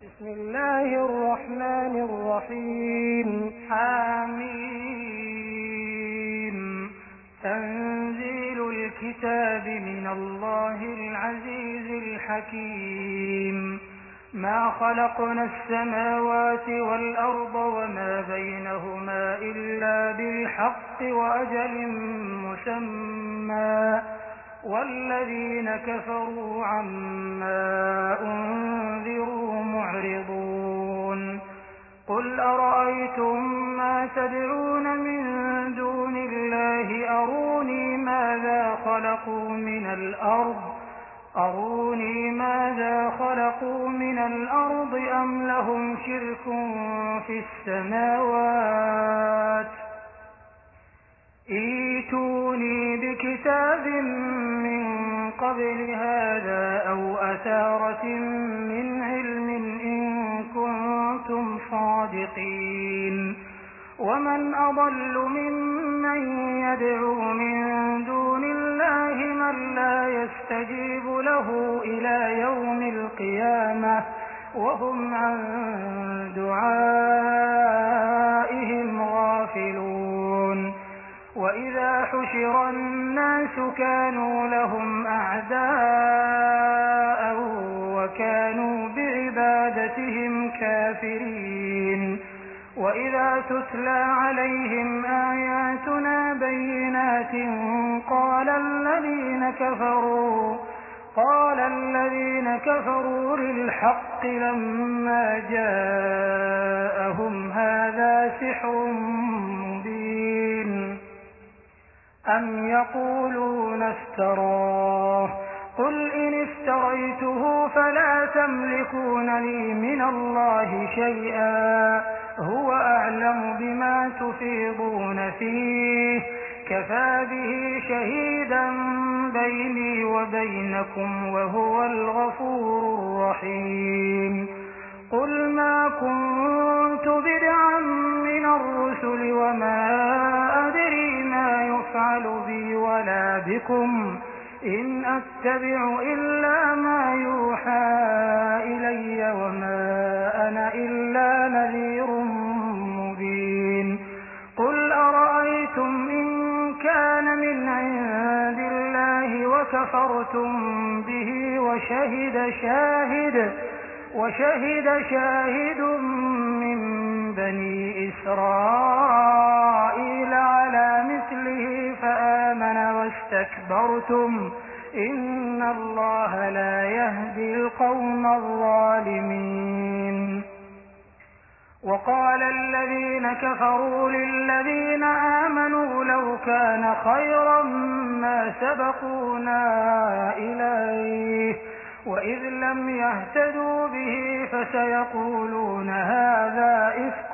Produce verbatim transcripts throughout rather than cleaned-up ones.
بسم الله الرحمن الرحيم. حميم. تنزيل الكتاب من الله العزيز الحكيم. ما خلقنا السماوات والأرض وما بينهما إلا بالحق وأجل مسمى والذين كفروا عما أنذروا معرضون. قل أرأيتم ما تدعون من دون الله أروني ماذا خلقوا من الأرض أروني ماذا خلقوا من الأرض أم لهم شرك في السماوات ائتوني بكتاب من قبل هذا أو أثارة من علم إن كنتم صادقين. ومن أضل ممن يدعو من دون الله من لا يستجيب له إلى يوم القيامة وهم عن دعائهم غافلون. وإذا حشر الناس كانوا لهم أعداء وكانوا بعبادتهم كافرين. وإذا تتلى عليهم آياتنا بينات قال الذين كفروا قال الذين كفروا للحق لما جاءهم هذا سحر مبين أم يقولون افتراه قل إن افتريته فلا تملكون لي من الله شيئا هو أعلم بما تفيضون فيه كفى به شهيدا بيني وبينكم وهو الغفور الرحيم. قل ما كنت بدعا من الرسل وما أدري ما يفعل بي ولا بكم إن أتبع إلا ما يوحى إلي وما أنا إلا نذير مبين. قل أرأيتم إن كان من عند الله وكفرتم به وشهد شاهد وشهد شاهد من بني إسرائيل على مثله فآمن واستكبرتم إن الله لا يهدي القوم الظالمين. وقال الذين كفروا للذين آمنوا لو كان خيرا ما سبقونا إليه وإذ لم يهتدوا به فسيقولون هذا إفك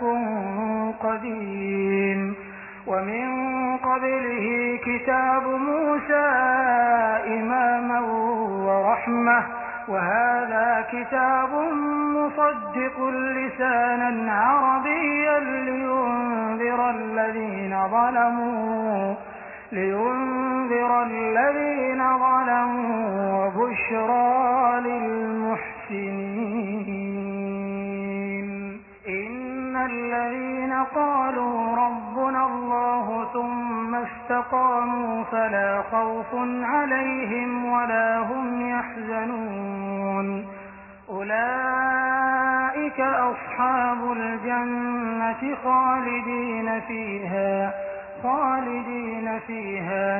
قديم. ومن قبله كتاب موسى إماما ورحمة وهذا كتاب مصدق لسانا عربيا لينذر الذين ظلموا لينذر الذين ظلموا وبشرى للمحسنين. إن الذين قالوا ربنا الله ثم استقاموا فلا خوف عليهم ولا هم يحزنون أولئك أصحاب الجنة خالدين فيها خالدين فيها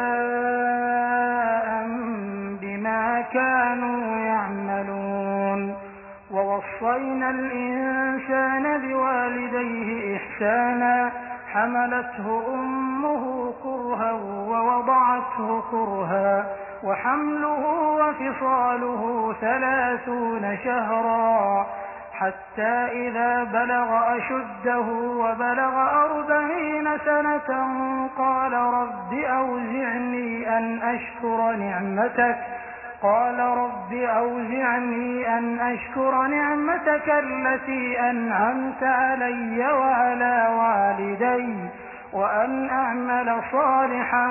جزاء بما كانوا يعملون. ووصينا الإنسان بوالديه إحسانا حملته أمه كرها ووضعته كرها وحمله وفصاله ثلاثون شهرا حتى إذا بلغ أشده وبلغ أربعين سنة قال رب أوزعني أن أشكر نعمتك قال رب أوزعني أن أشكر نعمتك التي أنعمت علي وعلى والدي وأن أعمل صالحا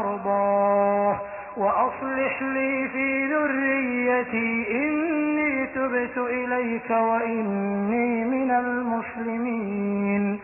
ترضاه وأصلح لي في ذريتي إني تبت إليك وإني من المسلمين.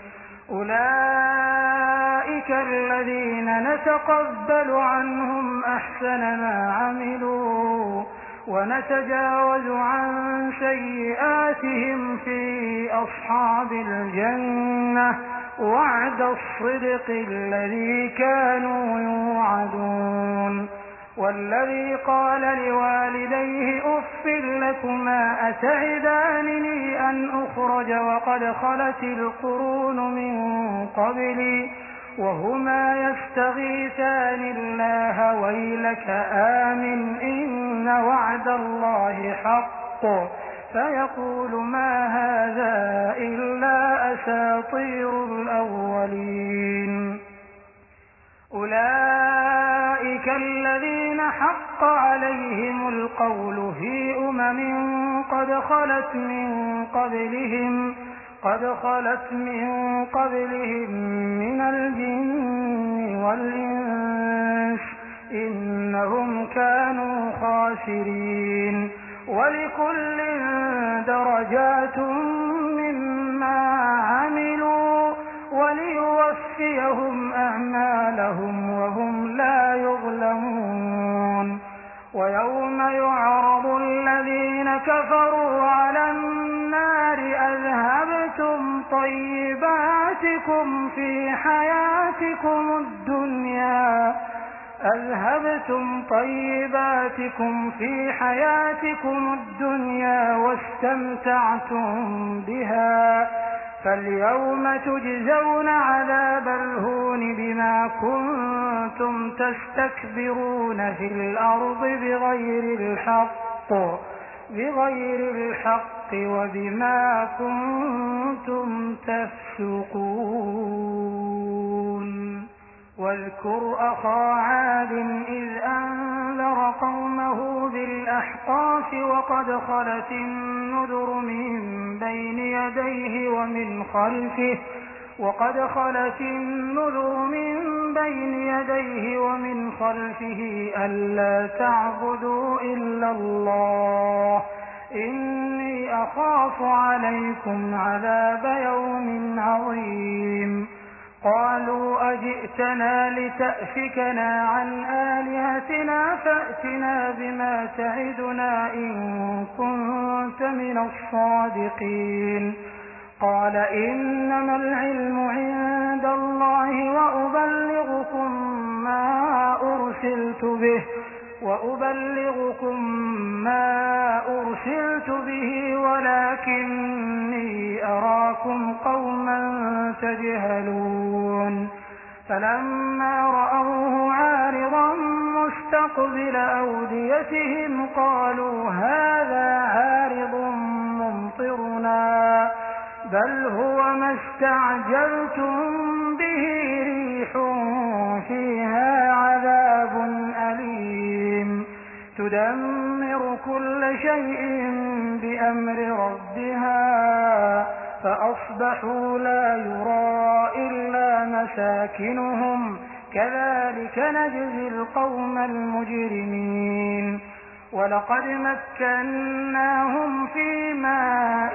أولئك الذين نتقبل عنهم أحسن ما عملوا ونتجاوز عن سيئاتهم في أصحاب الجنة وعد الصدق الذي كانوا يوعدون. والذي قال لوالديه أف لكما أتعدانني أن أخرج وقد خلت القرون من قبلي وهما يستغيثان الله ويلك آمن إن وعد الله حق فيقول ما هذا إلا أساطير الأولين. أولئك الذين حق عليهم القول في أمم قد خلت من قبلهم قد خلت من قبلهم من الجن والإنس إنهم كانوا خاسرين. ولكل درجات مما عملوا وليوفيهم أعمالهم وهم لا يظلمون. ويوم يعرض الذين كفروا على النار أذهبتم طيباتكم في حياتكم الدنيا أذهبتم طيباتكم في حياتكم الدنيا واستمتعتم بها فاليوم تجزون عذاب الهون بما كنتم تستكبرون في الأرض بغير الحق بغير الحق وبما كنتم تفسقون. واذكر أخا عاد إذ أنذر قومه بالأحقاف وقد خلت النذر من بين يديه ومن خلفه وقد خلت النذر من بين يديه ومن خلفه ألا تعبدوا إلا الله إني أخاف عليكم عذاب يوم عظيم. قالوا أجئتنا لتأفكنا عن آلهتنا فأتنا بما تعدنا إن كنت من الصادقين. قال إنما العلم عند الله وأبلغكم ما أرسلت به وأبلغكم ما أرسلت به ولكني أراكم قوما تجهلون. فلما رأوه عارضا مستقبل أوديتهم قالوا هذا عارض ممطرنا بل هو ما استعجلتم به ريح فيها عذاب أليم تدمر كل شيء بأمر ربها فأصبحوا لا يرى إلا مساكنهم كذلك نجزي القوم المجرمين. ولقد مكناهم في ماء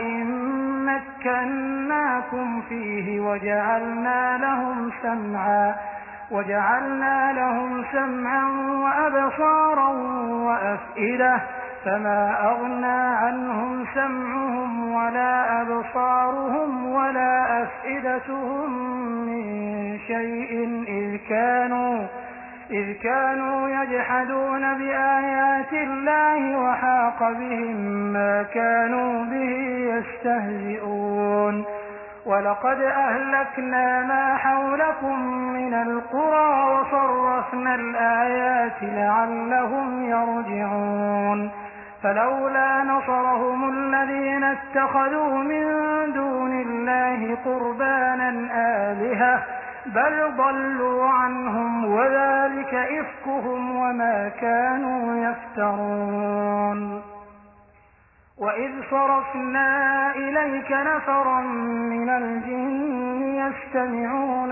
مكناكم فيه وجعلنا لهم سمعا وجعلنا لهم سمعا وأبصارا وأفئدة فما أغنى عنهم سمعهم ولا أبصارهم ولا أفئدتهم من شيء إذ كانوا إذ كانوا يجحدون بآيات الله وحاق بهم ما كانوا به يستهزئون. ولقد أهلكنا ما حولكم من القرى وصرفنا الآيات لعلهم يرجعون. فلولا نصرهم الذين اتخذوا من دون الله قربانا آلهة بل ضلوا عنهم وذلك إفكهم وما كانوا يفترون. وإذ صرفنا إليك نفرا من الجن يستمعون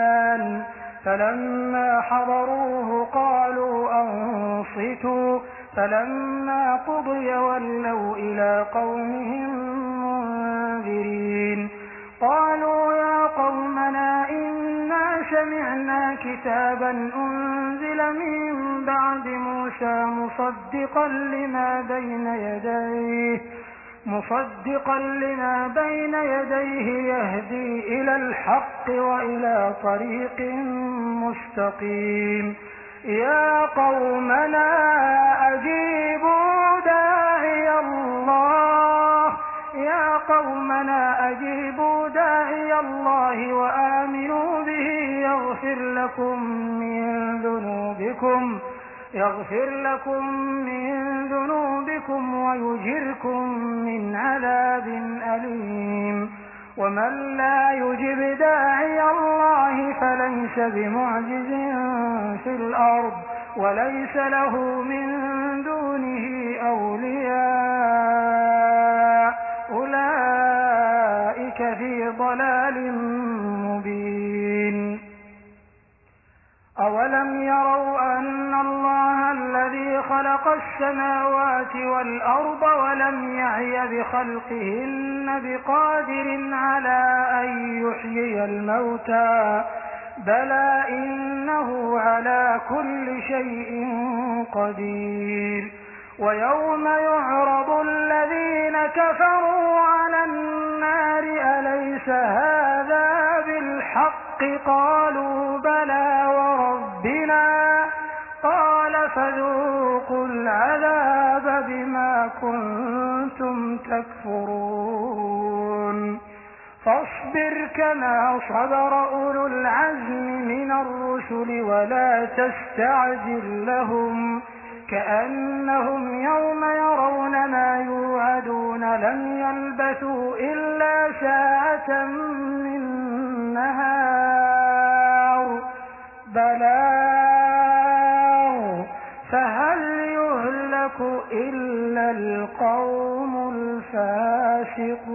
القرآن فلما حضروه قالوا أنصتوا فلما قضي ولوا إلى قومهم منذرين قالوا يا قومنا إنا سمعنا كتابا أنزل من بعد موسى مصدقا لما بين يديه مصدقا لما بين يديه يهدي إلى الحق وإلى طريق مستقيم يا قومنا أجيبوا داعي الله يا قومنا أجيبوا داعي الله وآمنوا به يغفر لكم من ذنوبكم يغفر لكم من ذنوبكم ويجركم من عذاب أليم ومن لا يجب داعي الله فليس بمعجز في الأرض وليس له من دونه أولياء أولئك في ضلال مبين أولم يروا أن الله الذي خلق السماوات والأرض ولم يعي بخلقهن بقادر على أن يحيي الموتى بلى إنه على كل شيء قدير ويوم يعرض الذين كفروا على النار أليس هذا بالحق قالوا بلى وربنا قال فذوقوا العذاب بما كنتم تكفرون فاصبر كما صبر أولو العزم من الرسل ولا تستعجل لهم كأنهم يوم يرون ما يوعدون لم يلبثوا إلا ساعة من نهار بلاغ فهل يهلك إلا القوم الفاسقون